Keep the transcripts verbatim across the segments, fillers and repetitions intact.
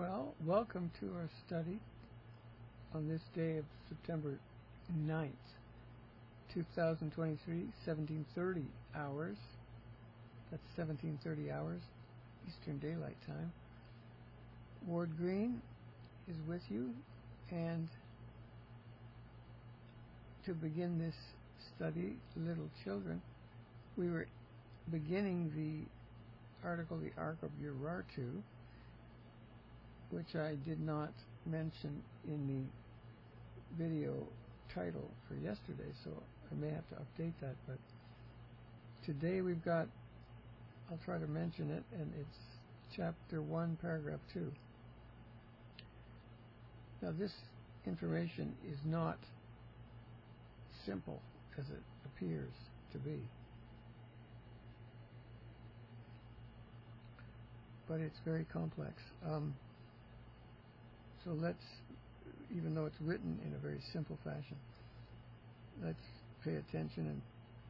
Well, welcome to our study on this day of September ninth, two thousand twenty-three, seventeen thirty hours. That's seventeen thirty hours, Eastern Daylight Time. Ward Green is with you, and to begin this study, Little Children, we were beginning the article, The Ark of Urartu, which I did not mention in the video title for yesterday, so I may have to update that. But today we've got, I'll try to mention it, and it's chapter one, paragraph two. Now, this information is not simple as it appears to be, but it's very complex. Um, So let's, even though it's written in a very simple fashion, let's pay attention and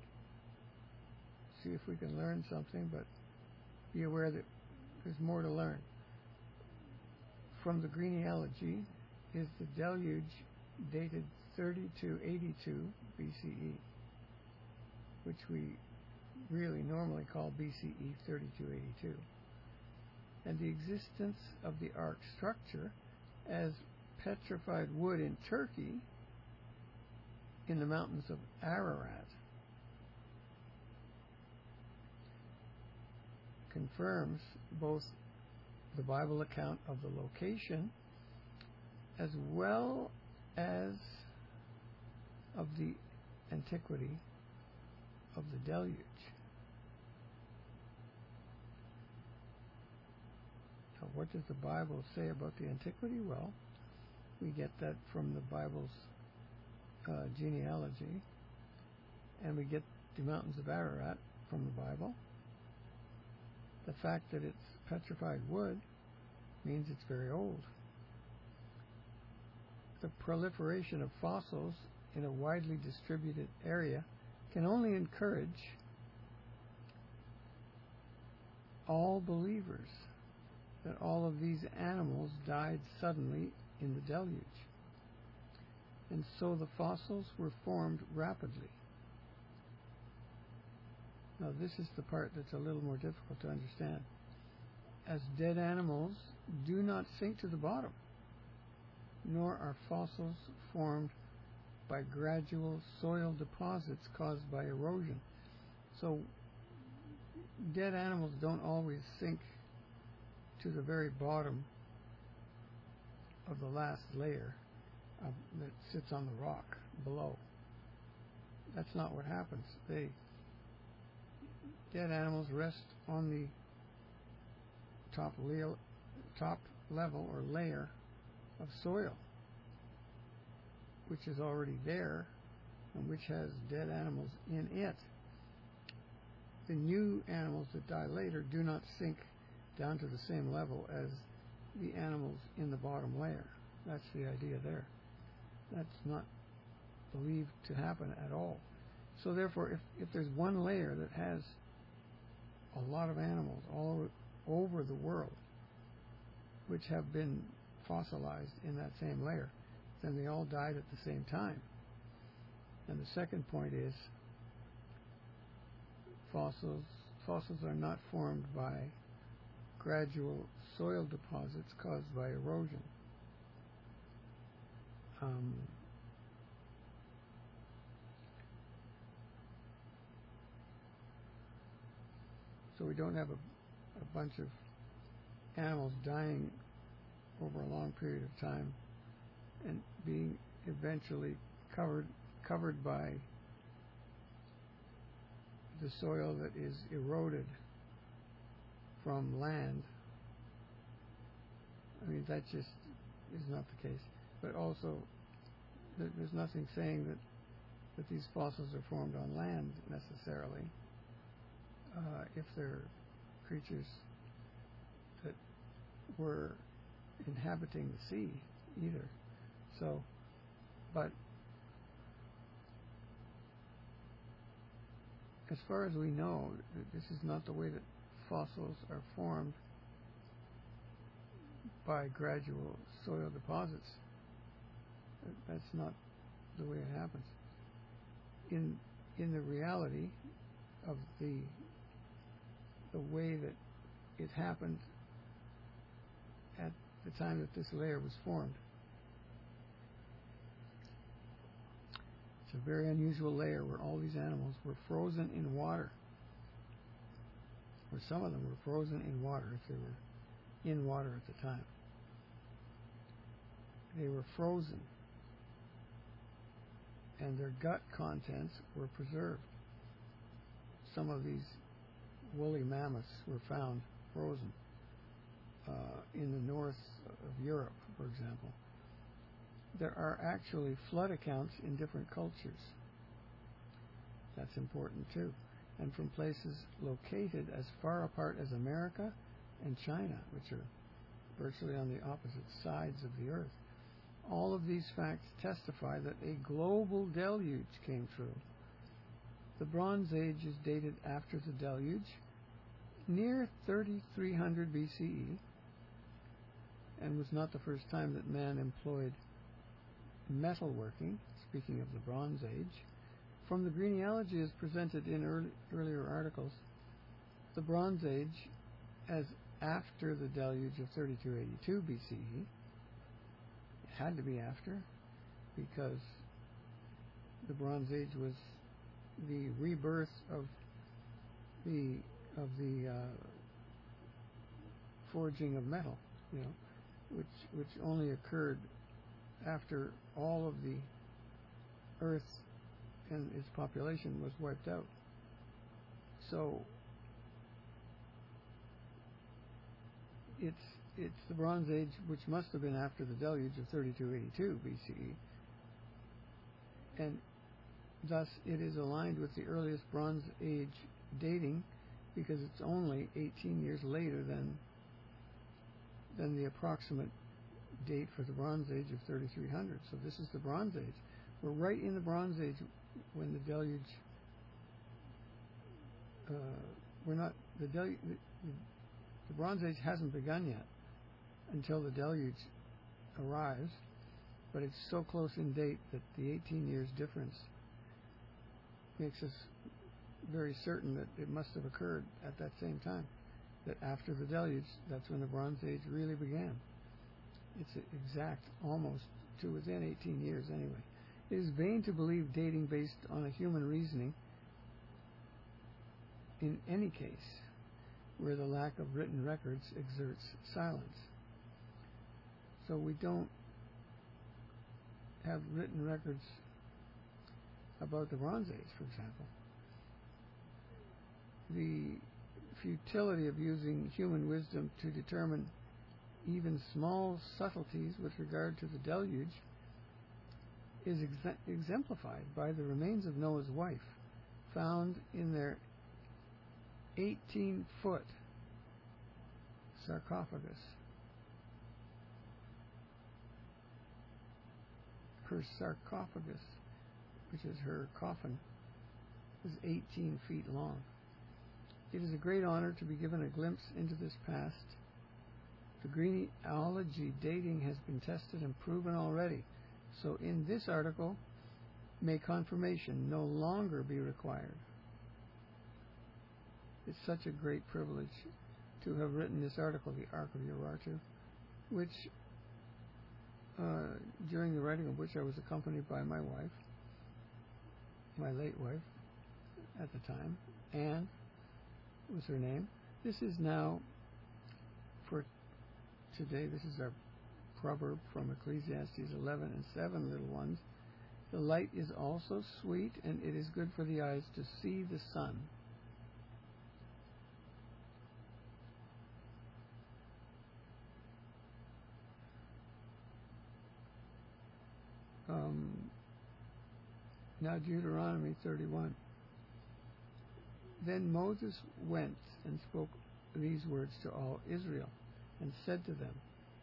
see if we can learn something, but be aware that there's more to learn. From the genealogy is the deluge dated thirty-two eighty-two B C E, which we really normally call B C E thirty-two eighty-two. And the existence of the ark structure as petrified wood in Turkey in the mountains of Ararat confirms both the Bible account of the location as well as of the antiquity of the deluge. What does the Bible say about the antiquity? Well, we get that from the Bible's uh, genealogy, and we get the mountains of Ararat from the Bible. The fact that it's petrified wood means it's very old. The proliferation of fossils in a widely distributed area can only encourage all believers that all of these animals died suddenly in the deluge. And so the fossils were formed rapidly. Now this is the part that's a little more difficult to understand. As dead animals do not sink to the bottom, nor are fossils formed by gradual soil deposits caused by erosion. So dead animals don't always sink to the very bottom of the last layer uh, that sits on the rock below. That's not what happens. They dead animals rest on the top, le top level or layer of soil, which is already there and which has dead animals in it. The new animals that die later do not sink down to the same level as the animals in the bottom layer. That's the idea there. That's not believed to happen at all. So therefore, if, if there's one layer that has a lot of animals all over, over the world which have been fossilized in that same layer, then they all died at the same time. And the second point is fossils fossils are not formed by gradual soil deposits caused by erosion. Um, so we don't have a, a bunch of animals dying over a long period of time and being eventually covered covered by the soil that is eroded from land. I mean, that just is not the case. But also, there's nothing saying that, that these fossils are formed on land necessarily, uh, if they're creatures that were inhabiting the sea either. So, but as far as we know, this is not the way that fossils are formed by gradual soil deposits. That's not the way it happens. In in the reality of the the way that it happened at the time that this layer was formed. It's a very unusual layer where all these animals were frozen in water. Or some of them were frozen in water if they were in water at the time. They were frozen, and their gut contents were preserved. Some of these woolly mammoths were found frozen uh, in the north of Europe, for example. There are actually flood accounts in different cultures. That's important too. And from places located as far apart as America and China, which are virtually on the opposite sides of the earth. All of these facts testify that a global deluge came through. The Bronze Age is dated after the deluge, near thirty-three hundred B C E, and was not the first time that man employed metalworking, speaking of the Bronze Age. From the genealogy as presented in early, earlier articles, the Bronze Age as after the deluge of thirty-two eighty-two B C E, it had to be after, because the Bronze Age was the rebirth of the of the uh, forging of metal, you know, which which only occurred after all of the Earth and its population was wiped out. So it's it's the Bronze Age, which must have been after the deluge of thirty-two eighty-two B C E, and thus it is aligned with the earliest Bronze Age dating, because it's only eighteen years later than than the approximate date for the Bronze Age of thirty-three hundred. So this is the Bronze Age. We're right in the Bronze Age when the deluge. Uh, we're not the deluge. The, the Bronze Age hasn't begun yet until the deluge arrives, but it's so close in date that the eighteen years difference makes us very certain that it must have occurred at that same time. That after the deluge, that's when the Bronze Age really began. It's exact, almost to within eighteen years anyway. It is vain to believe dating based on a human reasoning in any case where the lack of written records exerts silence. So we don't have written records about the Bronze Age, for example. The futility of using human wisdom to determine even small subtleties with regard to the deluge is ex- exemplified by the remains of Noah's wife, found in their eighteen-foot sarcophagus. Her sarcophagus, which is her coffin, is eighteen feet long. It is a great honor to be given a glimpse into this past. The genealogy dating has been tested and proven already, so in this article, may confirmation no longer be required. It's such a great privilege to have written this article, The Ark of Urartu, which, uh, during the writing of which I was accompanied by my wife, my late wife at the time, Anne was her name. This is now, for today, this is our proverb from Ecclesiastes eleven and seven, little ones. The light is also sweet, and it is good for the eyes to see the sun. Um, now Deuteronomy thirty-one. Then Moses went and spoke these words to all Israel, and said to them,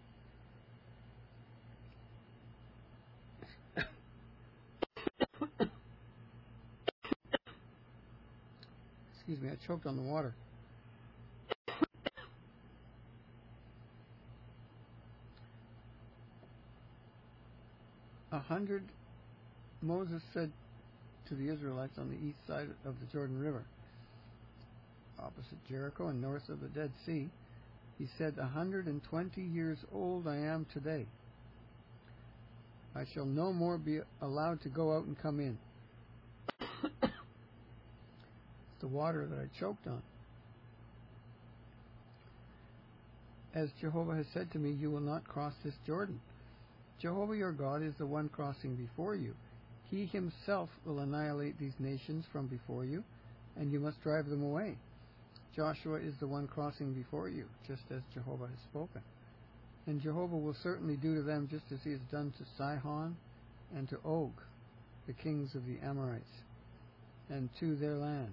excuse me, I choked on the water. a hundred, Moses said to the Israelites on the east side of the Jordan River, opposite Jericho and north of the Dead Sea, he said, a hundred and twenty years old I am today. I shall no more be allowed to go out and come in. It's the water that I choked on. As Jehovah has said to me, you will not cross this Jordan. Jehovah your God is the one crossing before you. He himself will annihilate these nations from before you, and you must drive them away. Joshua is the one crossing before you, just as Jehovah has spoken. And Jehovah will certainly do to them just as he has done to Sihon and to Og, the kings of the Amorites, and to their land,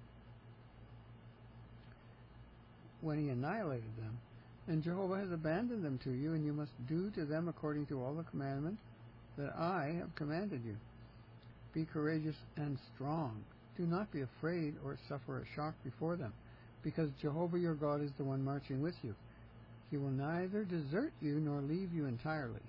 when he annihilated them. And Jehovah has abandoned them to you, and you must do to them according to all the commandment that I have commanded you. Be courageous and strong. Do not be afraid or suffer a shock before them, because Jehovah your God is the one marching with you. He will neither desert you nor leave you entirely.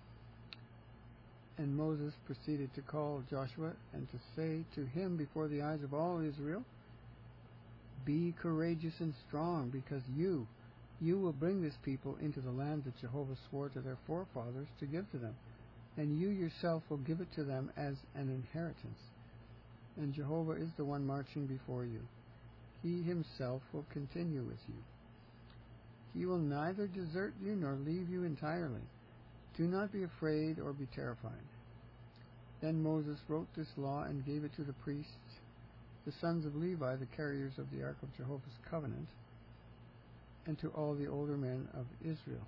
And Moses proceeded to call Joshua and to say to him before the eyes of all Israel, be courageous and strong, because you, you will bring this people into the land that Jehovah swore to their forefathers to give to them, and you yourself will give it to them as an inheritance. And Jehovah is the one marching before you. He himself will continue with you. He will neither desert you nor leave you entirely. Do not be afraid or be terrified. Then Moses wrote this law and gave it to the priests, the sons of Levi, the carriers of the ark of Jehovah's covenant, and to all the older men of Israel.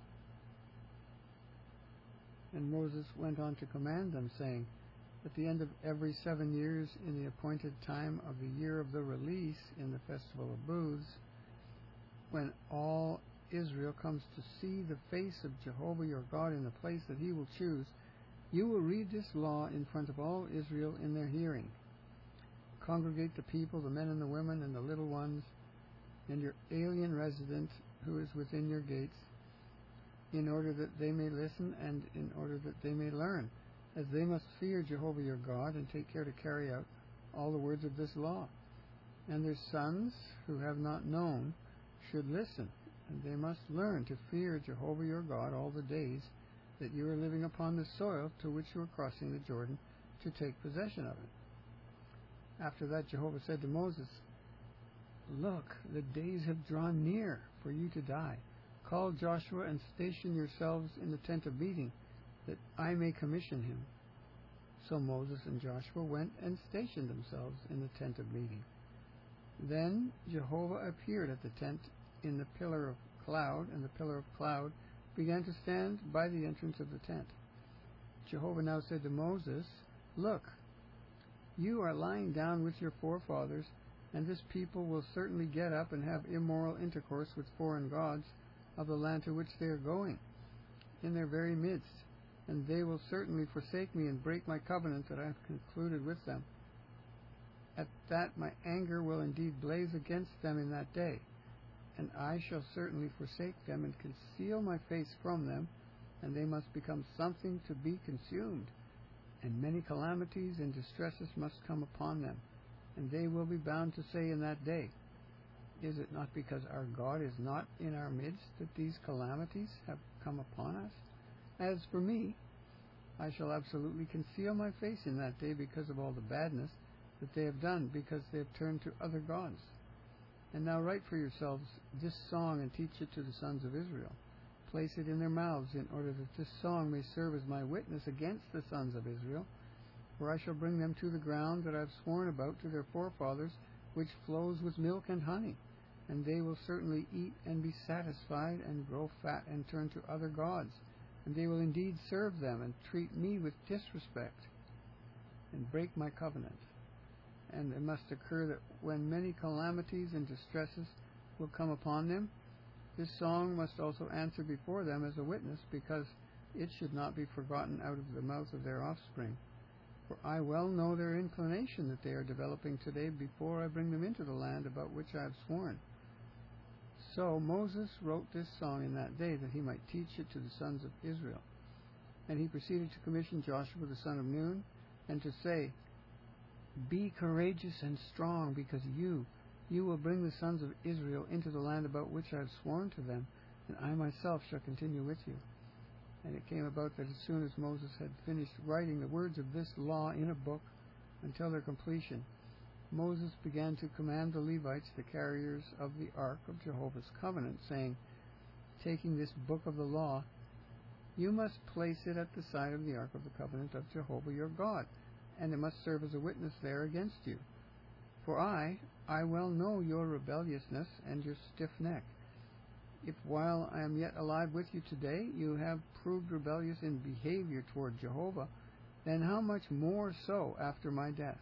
And Moses went on to command them, saying, at the end of every seven years, in the appointed time of the year of the release in the festival of booths, when all Israel comes to see the face of Jehovah your God in the place that he will choose, you will read this law in front of all Israel in their hearing. Congregate the people, the men and the women and the little ones, and your alien resident who is within your gates, in order that they may listen and in order that they may learn, as they must fear Jehovah your God and take care to carry out all the words of this law. And their sons, who have not known, should listen, and they must learn to fear Jehovah your God all the days that you are living upon the soil to which you are crossing the Jordan to take possession of it. After that Jehovah said to Moses, look, the days have drawn near for you to die. Call Joshua and station yourselves in the tent of meeting, that I may commission him. So Moses and Joshua went and stationed themselves in the tent of meeting. Then Jehovah appeared at the tent in the pillar of cloud, and the pillar of cloud began to stand by the entrance of the tent. Jehovah now said to Moses, look, you are lying down with your forefathers, and this people will certainly get up and have immoral intercourse with foreign gods of the land to which they are going, in their very midst, and they will certainly forsake me and break my covenant that I have concluded with them. At that my anger will indeed blaze against them in that day, and I shall certainly forsake them and conceal my face from them, and they must become something to be consumed, and many calamities and distresses must come upon them, and they will be bound to say in that day, is it not because our God is not in our midst that these calamities have come upon us? As for me, I shall absolutely conceal my face in that day because of all the badness that they have done, because they have turned to other gods. And now write for yourselves this song and teach it to the sons of Israel. Place it in their mouths, in order that this song may serve as my witness against the sons of Israel. For I shall bring them to the ground that I have sworn about to their forefathers, which flows with milk and honey. And they will certainly eat and be satisfied, and grow fat, and turn to other gods. And they will indeed serve them, and treat me with disrespect, and break my covenant. And it must occur that when many calamities and distresses will come upon them, this song must also answer before them as a witness, because it should not be forgotten out of the mouth of their offspring. For I well know their inclination that they are developing today, before I bring them into the land about which I have sworn. So Moses wrote this song in that day, that he might teach it to the sons of Israel. And he proceeded to commission Joshua the son of Nun, and to say, Be courageous and strong, because you, you will bring the sons of Israel into the land about which I have sworn to them, and I myself shall continue with you. And it came about that as soon as Moses had finished writing the words of this law in a book until their completion, Moses began to command the Levites, the carriers of the ark of Jehovah's covenant, saying, Taking this book of the law, you must place it at the side of the ark of the covenant of Jehovah your God, and it must serve as a witness there against you. For I, I well know your rebelliousness and your stiff neck. If while I am yet alive with you today, you have proved rebellious in behavior toward Jehovah, then how much more so after my death?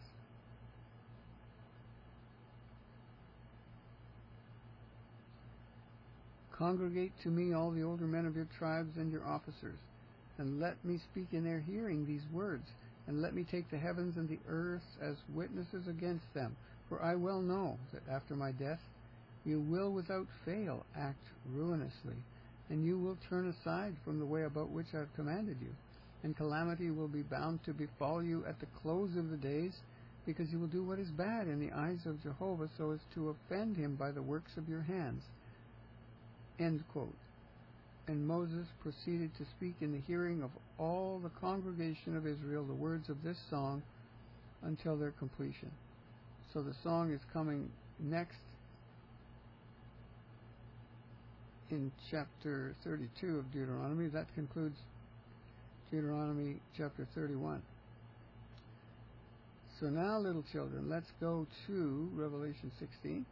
Congregate to me all the older men of your tribes and your officers, and let me speak in their hearing these words, and let me take the heavens and the earth as witnesses against them. For I well know that after my death you will without fail act ruinously, and you will turn aside from the way about which I have commanded you, and calamity will be bound to befall you at the close of the days, because you will do what is bad in the eyes of Jehovah, so as to offend him by the works of your hands. End quote. And Moses proceeded to speak in the hearing of all the congregation of Israel the words of this song until their completion. So the song is coming next in chapter thirty-two of Deuteronomy. That concludes Deuteronomy chapter thirty-one. So now, little children, let's go to Revelation sixteen.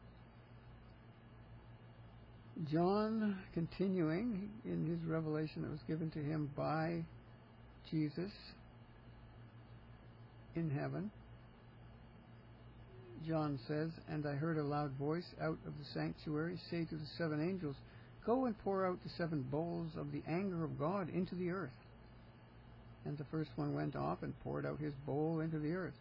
John, continuing in his revelation that was given to him by Jesus in heaven, John says, And I heard a loud voice out of the sanctuary say to the seven angels, Go and pour out the seven bowls of the anger of God into the earth. And the first one went off and poured out his bowl into the earth.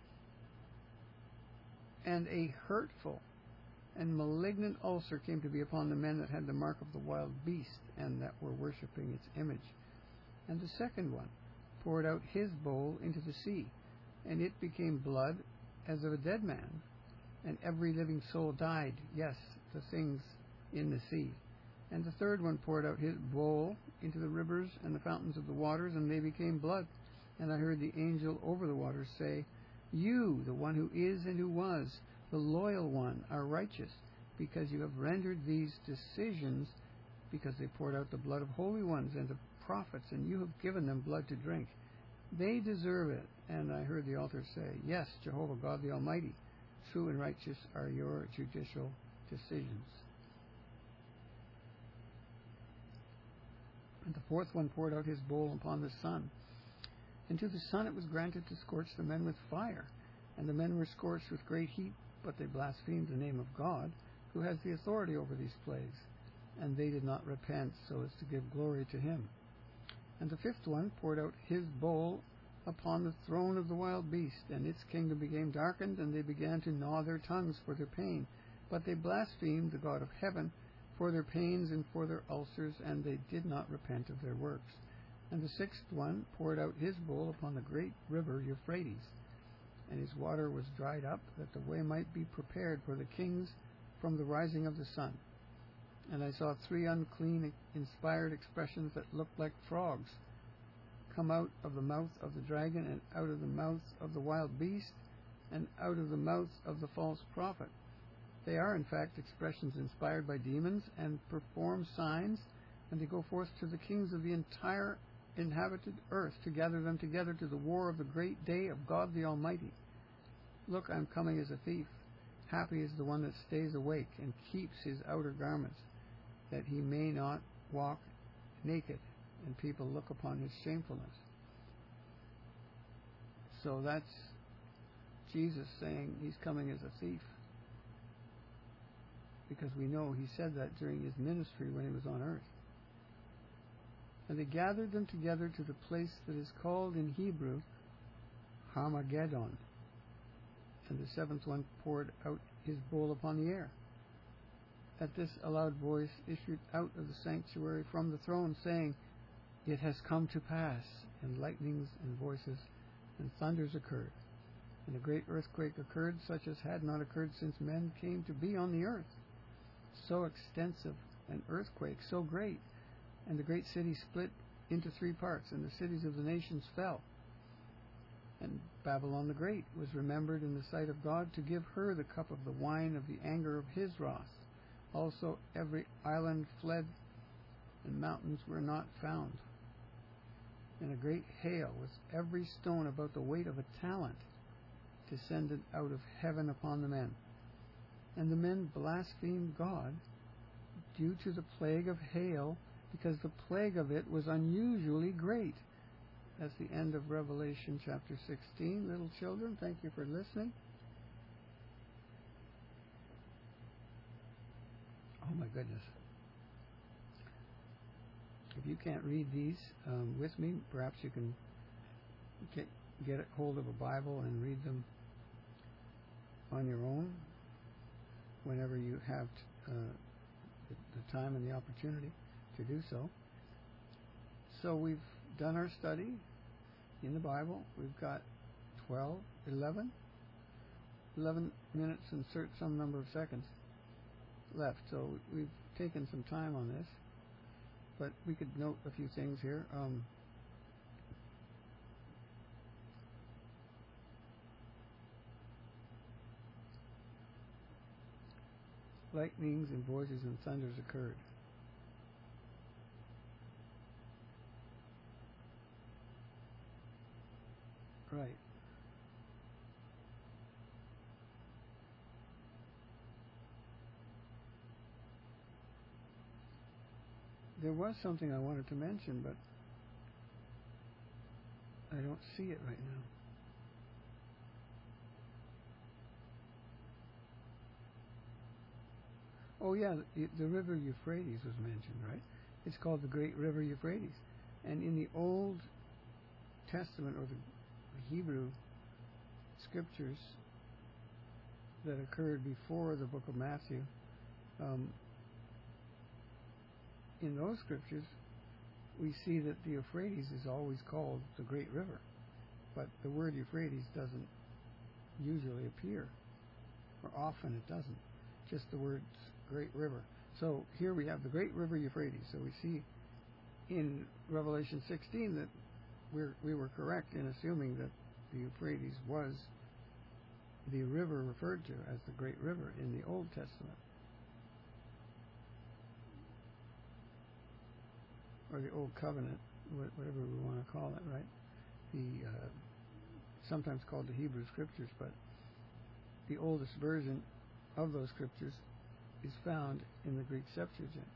And a hurtful and malignant ulcer came to be upon the men that had the mark of the wild beast, and that were worshipping its image. And the second one poured out his bowl into the sea, and it became blood as of a dead man, and every living soul died, yes, the things in the sea. And the third one poured out his bowl into the rivers and the fountains of the waters, and they became blood. And I heard the angel over the waters say, You, the one who is and who was, the loyal one, are righteous, because you have rendered these decisions, because they poured out the blood of holy ones and of prophets, and you have given them blood to drink. They deserve it. And I heard the altar say, Yes, Jehovah God the Almighty, true and righteous are your judicial decisions. And the fourth one poured out his bowl upon the sun. And to the sun it was granted to scorch the men with fire. And the men were scorched with great heat, but they blasphemed the name of God, who has the authority over these plagues. And they did not repent, so as to give glory to him. And the fifth one poured out his bowl upon the throne of the wild beast, and its kingdom became darkened, and they began to gnaw their tongues for their pain. But they blasphemed the God of heaven for their pains and for their ulcers, and they did not repent of their works. And the sixth one poured out his bowl upon the great river Euphrates, and his water was dried up, that the way might be prepared for the kings from the rising of the sun. And I saw three unclean, inspired expressions that looked like frogs come out of the mouth of the dragon, and out of the mouth of the wild beast, and out of the mouth of the false prophet. They are, in fact, expressions inspired by demons, and perform signs, and they go forth to the kings of the entire inhabited earth, to gather them together to the war of the great day of God the Almighty. Look, I am coming as a thief. Happy is the one that stays awake and keeps his outer garments, that he may not walk naked, and people look upon his shamefulness. So that's Jesus saying he's coming as a thief, because we know he said that during his ministry when he was on earth. And they gathered them together to the place that is called in Hebrew Harmageddon. And the seventh one poured out his bowl upon the air. At this a loud voice issued out of the sanctuary from the throne, saying, it has come to pass, and lightnings and voices and thunders occurred. And a great earthquake occurred, such as had not occurred since men came to be on the earth. So extensive an earthquake, so great, and the great city split into three parts, and the cities of the nations fell. And Babylon the Great was remembered in the sight of God to give her the cup of the wine of the anger of his wrath. Also every island fled, and mountains were not found. And a great hail, with every stone about the weight of a talent, descended out of heaven upon the men. And the men blasphemed God due to the plague of hail, because the plague of it was unusually great. That's the end of Revelation chapter sixteen. Little children, thank you for listening. Oh my goodness. If you can't read these um, with me, perhaps you can get, get a hold of a Bible and read them on your own whenever you have t- uh, the, the time and the opportunity to do so. So we've done our study in the Bible. We've got twelve, eleven, eleven minutes and some number of seconds left. So we've taken some time on this, but we could note a few things here. Um, lightnings and voices and thunders occurred. Right. There was something I wanted to mention, but I don't see it right now. Oh yeah, the, the river Euphrates was mentioned, right? It's called the Great River Euphrates. And in the Old Testament, or the, the Hebrew scriptures that occurred before the book of Matthew, um, in those scriptures, we see that the Euphrates is always called the Great River, but the word Euphrates doesn't usually appear, or often it doesn't, just the words Great River. So here we have the Great River Euphrates. So we see in Revelation sixteen that we're, we were correct in assuming that the Euphrates was the river referred to as the Great River in the Old Testament, or the Old Covenant, whatever we want to call it, right? The uh, sometimes called the Hebrew Scriptures, but the oldest version of those scriptures is found in the Greek Septuagint.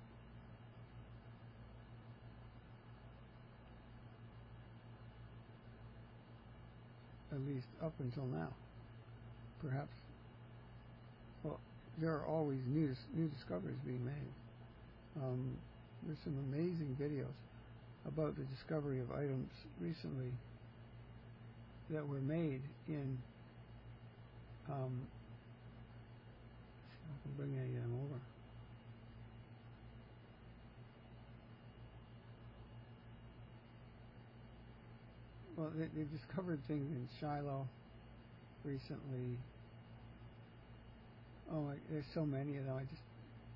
At least up until now. Perhaps, well, there are always new new discoveries being made. Um, there's some amazing videos about the discovery of items recently that were made in um, I can bring a um, over. Well, they, they discovered things in Shiloh recently. Oh, my, there's so many of them. I just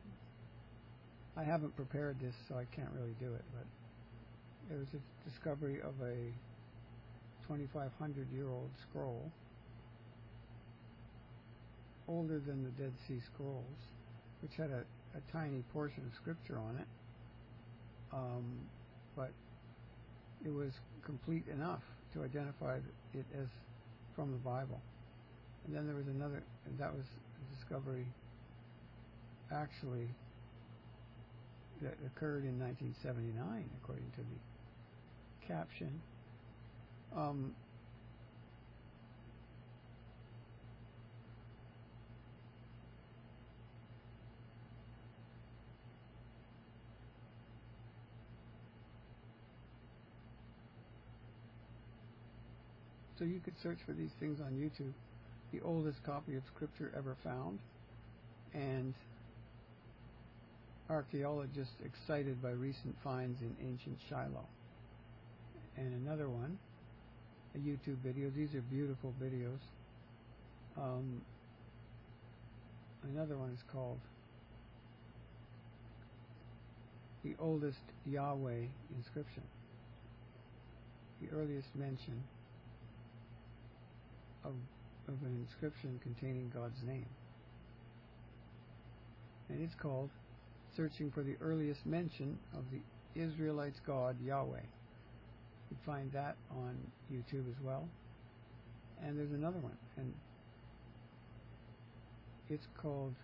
I haven't prepared this, so I can't really do it. But there was a discovery of a twenty-five hundred year old scroll, older than the Dead Sea Scrolls, which had a, a tiny portion of scripture on it, um, but it was complete enough to identify it as from the Bible. And then there was another, and that was a discovery actually that occurred in nineteen seventy-nine, according to the caption. Um, so you could search for these things on YouTube. The oldest copy of scripture ever found, and archaeologists excited by recent finds in ancient Shiloh. and another one, a YouTube video. These are beautiful videos. Um, another one is called The Oldest Yahweh Inscription, the earliest mention of, of an inscription containing God's name. And it's called Searching for the Earliest Mention of the Israelites' God, Yahweh. You find that on YouTube as well. And there's another one, and it's called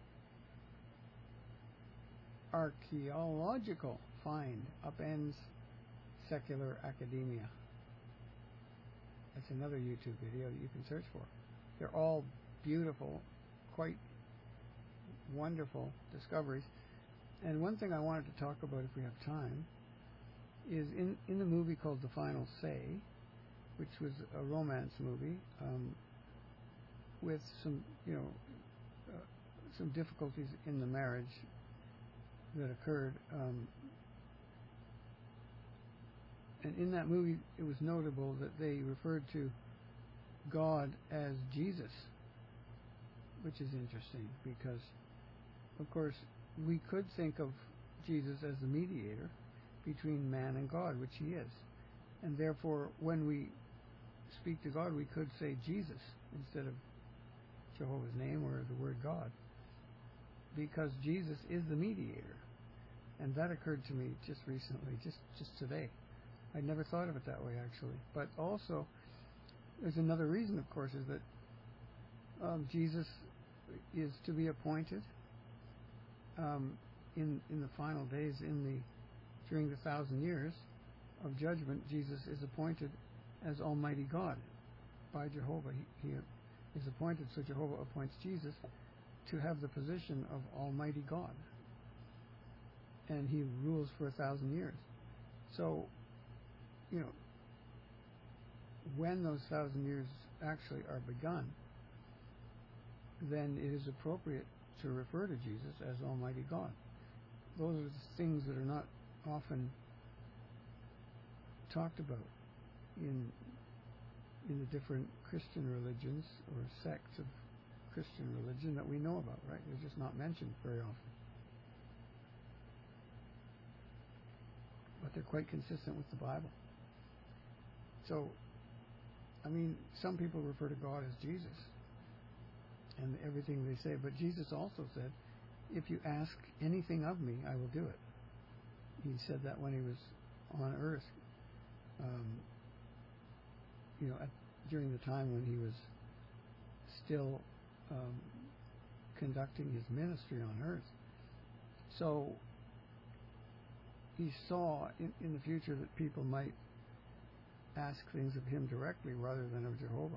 Archaeological Find Upends Secular Academia. That's another YouTube video that you can search for. They're all beautiful, quite wonderful discoveries. And one thing I wanted to talk about, if we have time, is in, in the movie called The Final Say, which was a romance movie um, with some, you know, uh, some difficulties in the marriage that occurred. Um, and in that movie, it was notable that they referred to God as Jesus, which is interesting because, of course, we could think of Jesus as the mediator between man and God, which he is. And therefore, when we speak to God, we could say Jesus instead of Jehovah's name or the word God, because Jesus is the mediator. And that occurred to me just recently, just, just today. I'd never thought of it that way, actually. But also, there's another reason, of course, is that um, Jesus is to be appointed um, in in the final days, in the during the thousand years of judgment. Jesus is appointed as Almighty God by Jehovah. He, he is appointed, so Jehovah appoints Jesus to have the position of Almighty God, and he rules for a thousand years. So, you know, when those thousand years actually are begun, then it is appropriate to refer to Jesus as Almighty God. Those are the things that are not often talked about in in the different Christian religions or sects of Christian religion that we know about, right? They're just not mentioned very often. But they're quite consistent with the Bible. So, I mean, some people refer to God as Jesus and everything they say, but Jesus also said, if you ask anything of me, I will do it. He said that when he was on earth, um, you know, at, during the time when he was still um, conducting his ministry on earth. So he saw in, in the future that people might ask things of him directly rather than of Jehovah.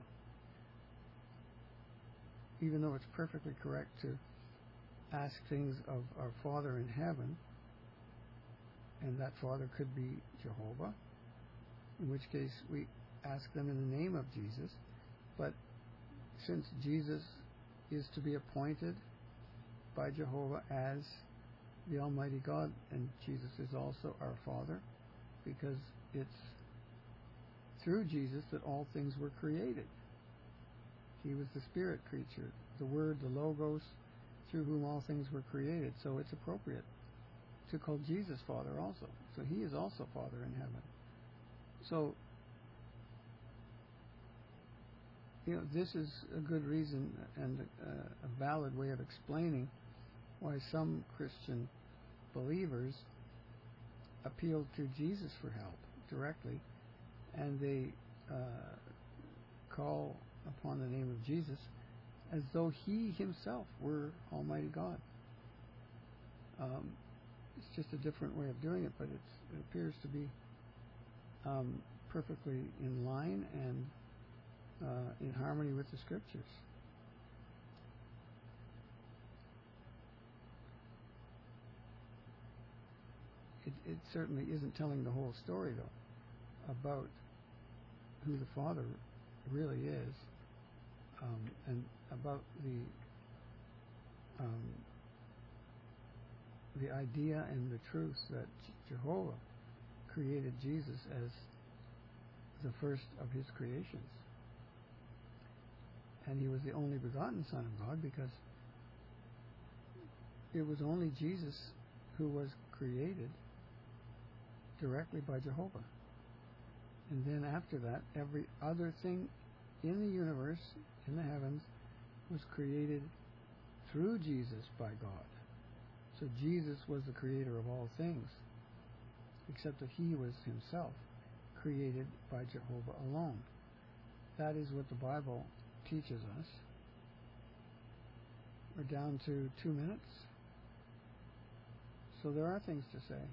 Even though it's perfectly correct to ask things of our Father in heaven, and that Father could be Jehovah, in which case we ask them in the name of Jesus. But since Jesus is to be appointed by Jehovah as the Almighty God, and Jesus is also our Father, because it's through Jesus that all things were created. He was the spirit creature, the Word, the Logos, through whom all things were created. So it's appropriate to call Jesus Father also. So he is also Father in heaven. So, you know, this is a good reason and a, a valid way of explaining why some Christian believers appeal to Jesus for help directly, and they uh, call upon the name of Jesus as though he himself were Almighty God. Um, it's just a different way of doing it, but it's, it appears to be um, perfectly in line and uh, in harmony with the Scriptures. It, it certainly isn't telling the whole story, though, about who the Father really is, um, and about the um, the idea and the truth that Jehovah created Jesus as the first of his creations. And he was the only begotten Son of God because it was only Jesus who was created directly by Jehovah. And then after that, every other thing in the universe, in the heavens, was created through Jesus by God. So Jesus was the creator of all things, except that he was himself created by Jehovah alone. That is what the Bible teaches us. We're down to two minutes. So there are things to say.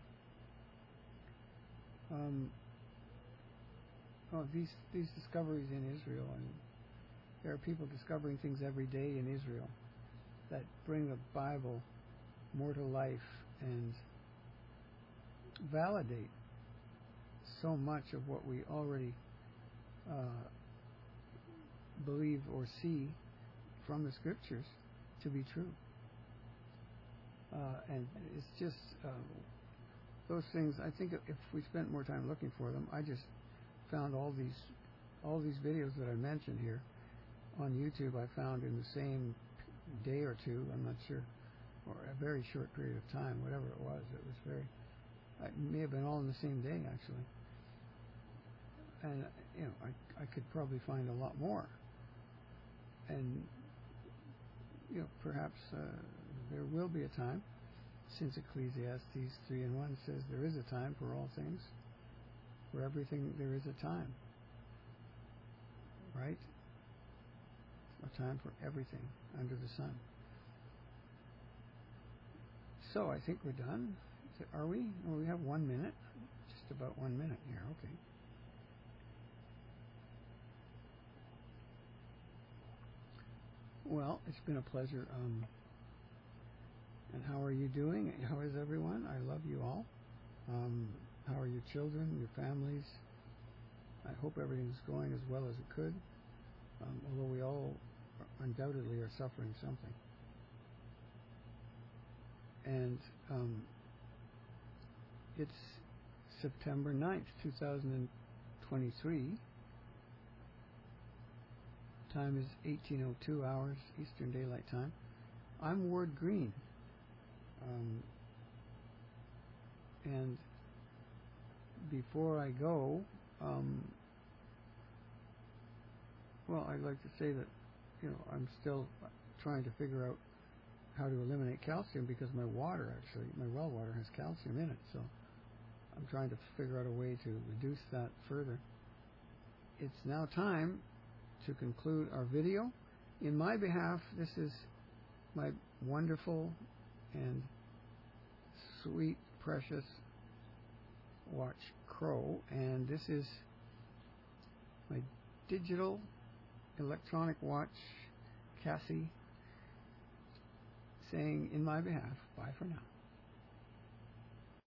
Um, oh, these these discoveries in Israel, and there are people discovering things every day in Israel that bring the Bible more to life and validate so much of what we already uh, believe or see from the Scriptures to be true. Uh, and it's just uh, those things. I think if we spent more time looking for them, I just found all these all these videos that I mentioned here on YouTube. I found in the same day or two. I'm not sure, or a very short period of time, whatever it was. It was very. It may have been all in the same day, actually. And you know, I I could probably find a lot more. And you know, perhaps uh, there will be a time, since Ecclesiastes three and one says there is a time for all things. For everything there is a time. Right? A time for everything under the sun. So I think we're done. Are we? Oh, we have one minute. Just about one minute here. Okay. Well, it's been a pleasure. Um, and how are you doing? How is everyone? I love you all. Um, how are your children, your families? I hope everything's going as well as it could, um, although we all undoubtedly are suffering something. And um, it's September ninth, two thousand twenty-three. Time is eighteen oh two hours Eastern Daylight Time. I'm Ward Green. Um, and before I go, um, well, I'd like to say that, you know, I'm still trying to figure out how to eliminate calcium because my water, actually, my well water has calcium in it. So I'm trying to figure out a way to reduce that further. It's now time to conclude our video. In my behalf, this is my wonderful and sweet, precious watch Crow, and this is my digital electronic watch Cassie, saying in my behalf, bye for now.